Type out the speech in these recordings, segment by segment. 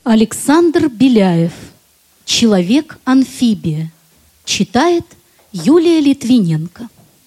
Александр Беляев. «Человек-амфибия». Читает Юлия Литвиненко.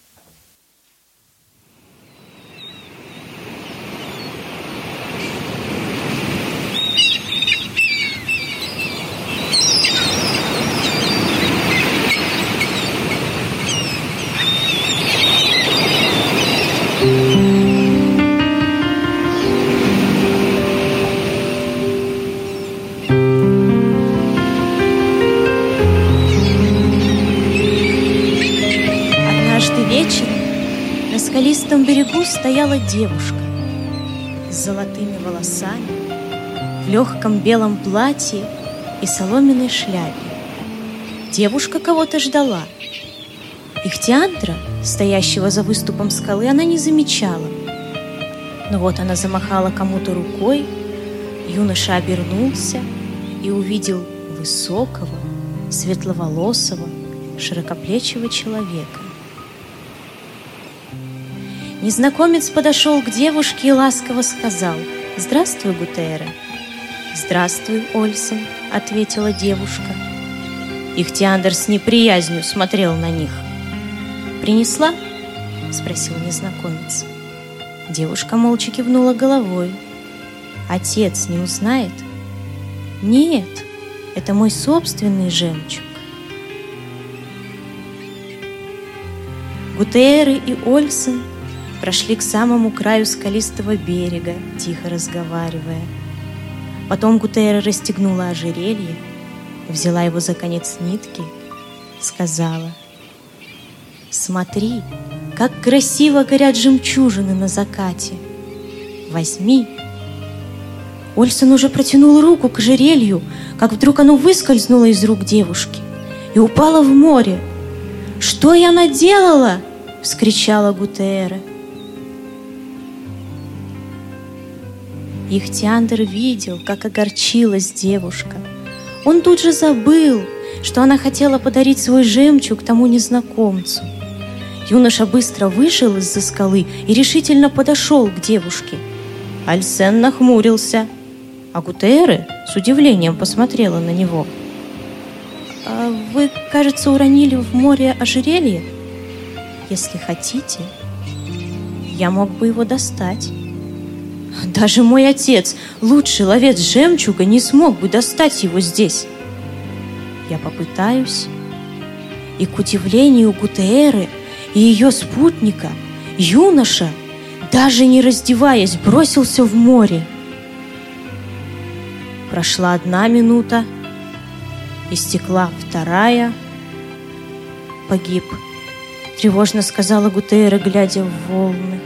На скалистом берегу стояла девушка с золотыми волосами, в легком белом платье и соломенной шляпе. Девушка кого-то ждала. Ихтиандра, стоящего за выступом скалы, она не замечала. Но вот она замахала кому-то рукой, юноша обернулся и увидел высокого, светловолосого, широкоплечего человека. Незнакомец подошел к девушке и ласково сказал: «Здравствуй, Гутеера». «Здравствуй, Ольсен», — ответила девушка. Ихтиандр с неприязнью смотрел на них. «Принесла?» — спросил незнакомец. Девушка молча кивнула головой. «Отец не узнает?» «Нет, это мой собственный жемчуг». Гутеера и Ольсен прошли к самому краю скалистого берега, тихо разговаривая. Потом Гутеера расстегнула ожерелье, взяла его за конец нитки, сказала: «Смотри, как красиво горят жемчужины на закате. Возьми». Ольсен уже протянул руку к ожерелью, как вдруг оно выскользнуло из рук девушки и упало в море. «Что я наделала?» — вскричала Гутеера. Ихтиандр видел, как огорчилась девушка. Он тут же забыл, что она хотела подарить свой жемчуг тому незнакомцу. Юноша быстро вышел из-за скалы и решительно подошел к девушке. Ольсен нахмурился, а Гутеера с удивлением посмотрела на него. «Вы, кажется, уронили в море ожерелье? Если хотите, я мог бы его достать». «Даже мой отец, лучший ловец жемчуга, не смог бы достать его здесь». «Я попытаюсь». И к удивлению Гутееры и ее спутника, юноша, даже не раздеваясь, бросился в море. Прошла 1 минута, истекла 2. «Погиб», — тревожно сказала Гутеера, глядя в волны.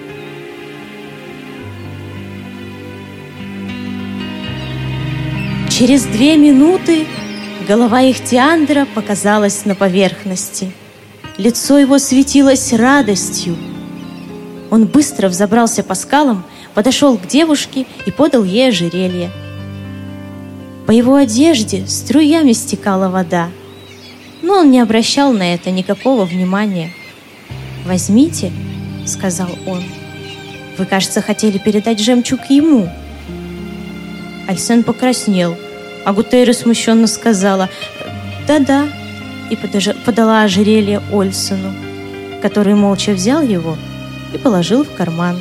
Через 2 минуты голова Ихтиандра показалась на поверхности. Лицо его светилось радостью. Он быстро взобрался по скалам, подошел к девушке и подал ей ожерелье. По его одежде струями стекала вода, но он не обращал на это никакого внимания. «Возьмите», — сказал он. «Вы, кажется, хотели передать жемчуг ему». Ольсен покраснел, а Гутеера смущенно сказала: «Да-да», и подала ожерелье Ольсену, который молча взял его и положил в карман.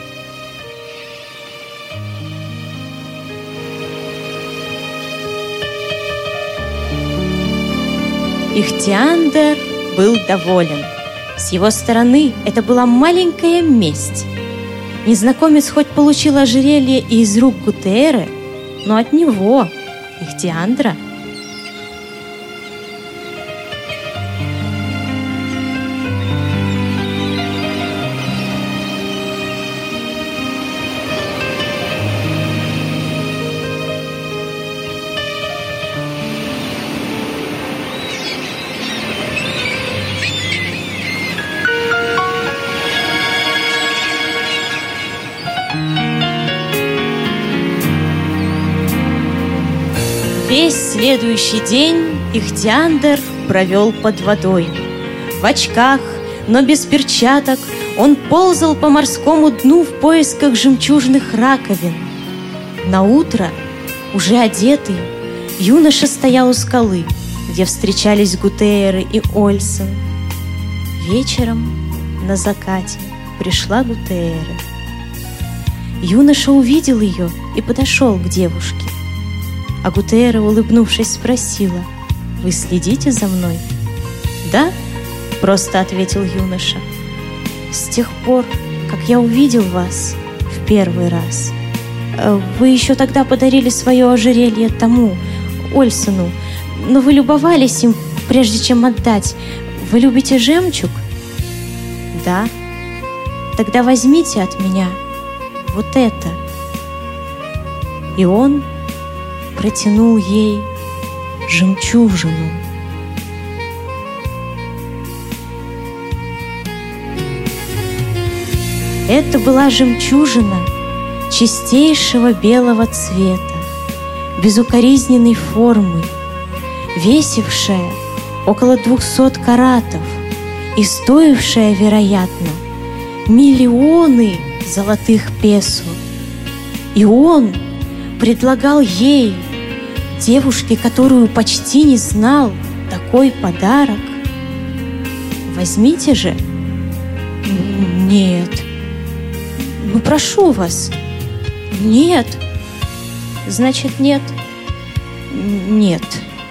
Ихтиандр был доволен. С его стороны это была маленькая месть. Незнакомец хоть получил ожерелье и из рук Гутееры, но от него, Ихтиандра. Весь следующий день Ихтиандр провел под водой. В очках, но без перчаток, он ползал по морскому дну в поисках жемчужных раковин. Наутро Уже одетый, юноша стоял у скалы, где встречались Гутейры и Ольсен. Вечером на закате пришла Гутейра. Юноша увидел ее и подошел к девушке. А Гутейра, улыбнувшись, спросила: «Вы следите за мной?» «Да», — просто ответил юноша. «С тех пор, как я увидел вас в первый раз. Вы еще тогда подарили свое ожерелье тому, Ольсену, но вы любовались им, прежде чем отдать. Вы любите жемчуг?» «Да». «Тогда возьмите от меня вот это». И он протянул ей жемчужину. Это была жемчужина чистейшего белого цвета, безукоризненной формы, весившая около 200 каратов и стоившая, вероятно, миллионы золотых песо. И он предлагал ей, девушке, которую почти не знал, такой подарок. «Возьмите же». «Нет». «Ну, прошу вас». «Нет». «Значит, нет». «Нет».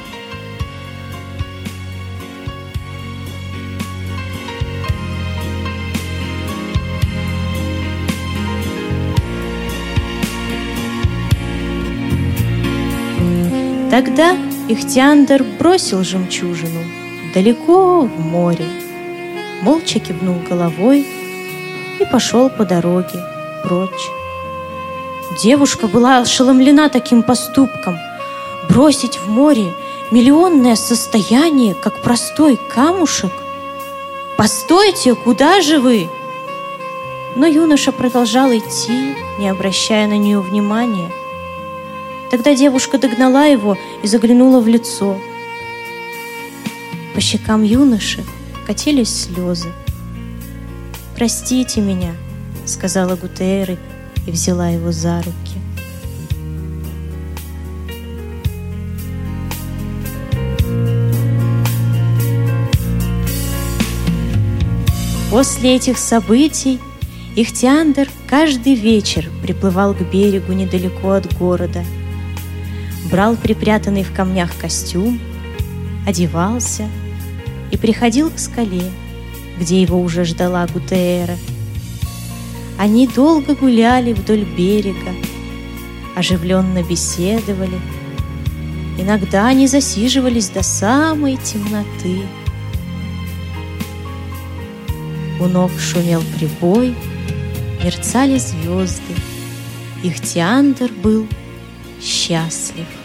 Тогда Ихтиандр бросил жемчужину далеко в море, молча кивнул головой и пошел по дороге прочь. Девушка была ошеломлена таким поступком. Бросить в море миллионное состояние, как простой камушек? «Постойте, куда же вы?» Но юноша продолжал идти, не обращая на нее внимания. Тогда девушка догнала его и заглянула в лицо. По щекам юноши катились слезы. «Простите меня», — сказала Гутейра и взяла его за руки. После этих событий Ихтиандр каждый вечер приплывал к берегу недалеко от города, брал припрятанный в камнях костюм, одевался и приходил к скале, где его уже ждала Гутейра. Они долго гуляли вдоль берега, оживленно беседовали. Иногда они засиживались до самой темноты. У ног шумел прибой, мерцали звезды. Ихтиандр был счастлив.